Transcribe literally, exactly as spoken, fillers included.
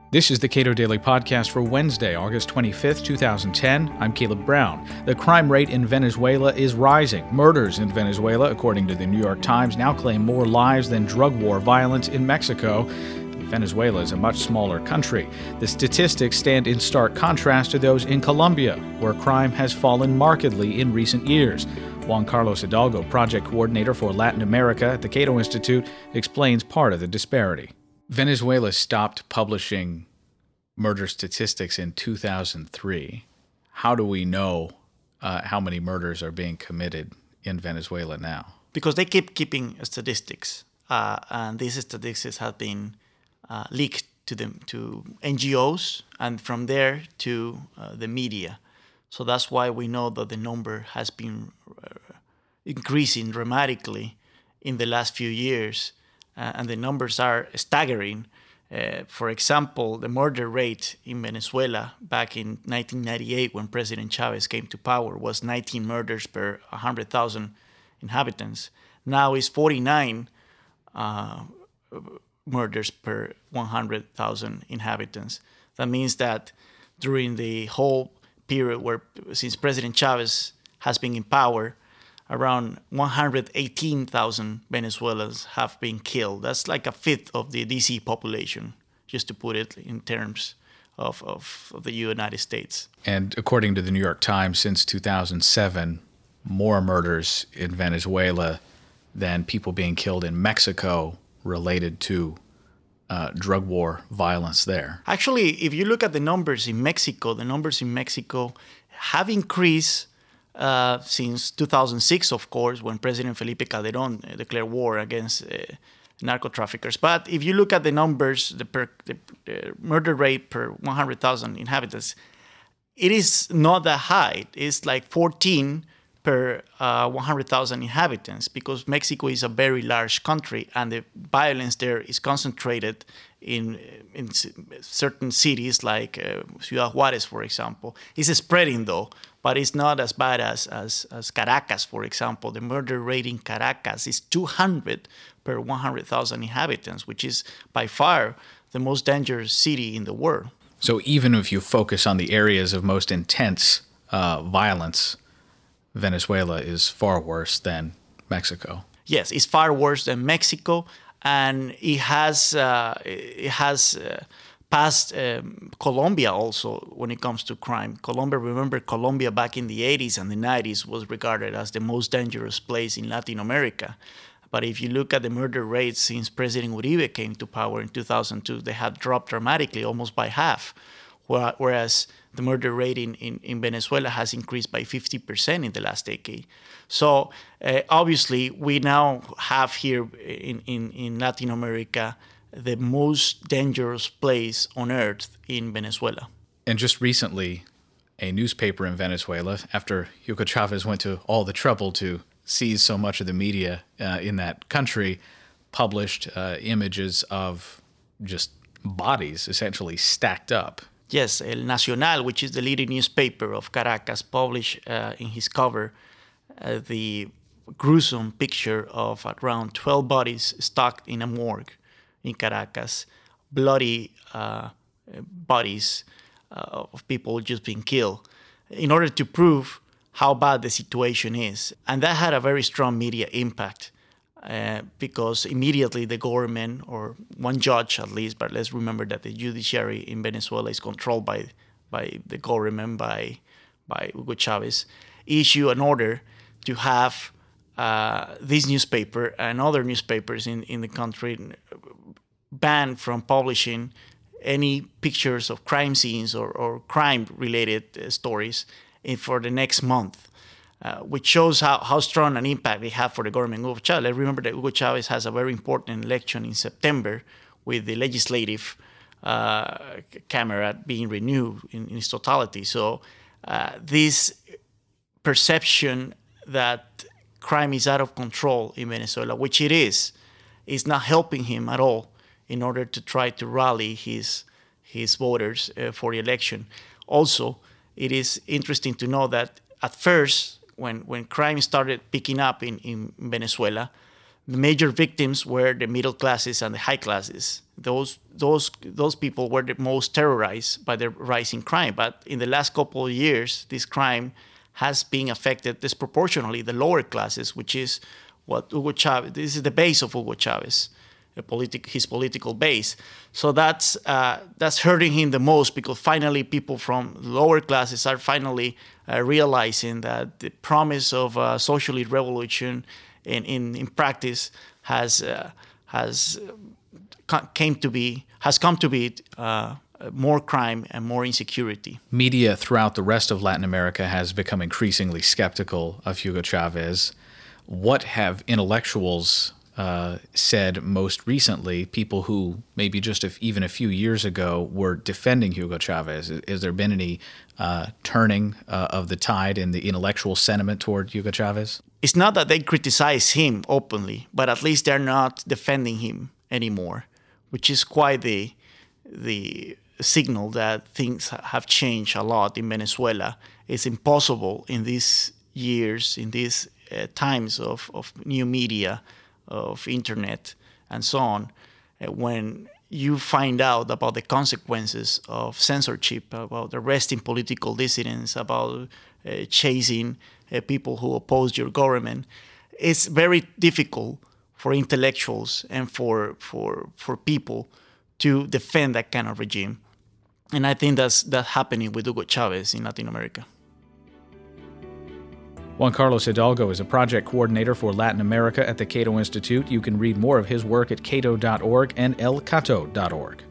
This is the Cato Daily Podcast for Wednesday, August twenty-fifth, twenty ten. I'm Caleb Brown. The crime rate in Venezuela is rising. Murders in Venezuela, according to the New York Times, now claim more lives than drug war violence in Mexico. Venezuela is a much smaller country. The statistics stand in stark contrast to those in Colombia, where crime has fallen markedly in recent years. Juan Carlos Hidalgo, project coordinator for Latin America at the Cato Institute, explains part of the disparity. Venezuela stopped publishing murder statistics in two thousand three. How do we know uh, how many murders are being committed in Venezuela now? Because they keep keeping statistics, uh, and these statistics have been uh, leaked to them to N G Os, and from there to uh, the media. So that's why we know that the number has been uh, increasing dramatically in the last few years. Uh, and the numbers are staggering. Uh, for example, the murder rate in Venezuela back in nineteen ninety-eight, when President Chavez came to power, was nineteen murders per one hundred thousand inhabitants. Now it's forty-nine uh, murders per one hundred thousand inhabitants. That means that during the whole period where, since President Chavez has been in power, around one hundred eighteen thousand Venezuelans have been killed. That's like a fifth of the D C population, just to put it in terms of, of, of the United States. And according to the New York Times, since two thousand seven, more murders in Venezuela than people being killed in Mexico related to uh, drug war violence there. Actually, if you look at the numbers in Mexico, the numbers in Mexico have increased Uh, since two thousand six, of course, when President Felipe Calderón uh, declared war against uh, narco traffickers. But if you look at the numbers, the, per, the, the murder rate per one hundred thousand inhabitants, it is not that high. It's like fourteen per uh, one hundred thousand inhabitants, because Mexico is a very large country and the violence there is concentrated in in certain cities like uh, Ciudad Juárez, for example. It's spreading, though, but it's not as bad as, as, as Caracas, for example. The murder rate in Caracas is two hundred per one hundred thousand inhabitants, which is by far the most dangerous city in the world. So even if you focus on the areas of most intense uh, violence, Venezuela is far worse than Mexico. Yes, it's far worse than Mexico, and it has uh, it has uh, passed um, Colombia also when it comes to crime. Colombia, remember, Colombia back in the eighties and the nineties was regarded as the most dangerous place in Latin America. But if you look at the murder rates since President Uribe came to power in two thousand two, they have dropped dramatically, almost by half. Whereas the murder rate in, in, in Venezuela has increased by fifty percent in the last decade. So uh, obviously we now have here in, in, in Latin America the most dangerous place on earth in Venezuela. And just recently, a newspaper in Venezuela, after Hugo Chavez went to all the trouble to seize so much of the media uh, in that country, published uh, images of just bodies essentially stacked up. Yes, El Nacional, which is the leading newspaper of Caracas, published uh, in his cover uh, the gruesome picture of around twelve bodies stuck in a morgue in Caracas, bloody uh, bodies uh, of people just being killed, in order to prove how bad the situation is. And that had a very strong media impact. Uh, because immediately the government, or one judge at least, but let's remember that the judiciary in Venezuela is controlled by by the government, by by Hugo Chavez, issue an order to have uh, this newspaper and other newspapers in, in the country banned from publishing any pictures of crime scenes or, or crime-related uh, stories in, for the next month. Uh, which shows how, how strong an impact they have for the government of Hugo Chavez. Remember that Hugo Chavez has a very important election in September with the legislative uh, camera being renewed in, in its totality. So uh, this perception that crime is out of control in Venezuela, which it is, is not helping him at all in order to try to rally his, his voters uh, for the election. Also, it is interesting to know that at first, When, when crime started picking up in, in Venezuela, the major victims were the middle classes and the high classes. Those those those people were the most terrorized by the rising crime. But in the last couple of years, this crime has been affected disproportionately the lower classes, which is what Hugo Chavez. This is the base of Hugo Chavez, a politic, his political base. So that's uh, that's hurting him the most, because finally people from lower classes are finally uh, realizing that the promise of a socialist revolution in in, in practice has uh, has came to be has come to be uh, more crime and more insecurity. Media throughout the rest of Latin America has become increasingly skeptical of Hugo Chavez. What have intellectuals uh, said most recently, people who maybe just if, even a few years ago were defending Hugo Chavez? Has there been any uh, turning uh, of the tide in the intellectual sentiment toward Hugo Chavez? It's not that they criticize him openly, but at least they're not defending him anymore, which is quite the the signal that things have changed a lot in Venezuela. It's impossible in these years, in these uh, times of, of new media, of internet, and so on, uh, when you find out about the consequences of censorship, about arresting political dissidents, about uh, chasing uh, people who oppose your government, it's very difficult for intellectuals and for for for people to defend that kind of regime. And I think that's that's happening with Hugo Chavez in Latin America. Juan Carlos Hidalgo is a project coordinator for Latin America at the Cato Institute. You can read more of his work at cato dot org and el cato dot org.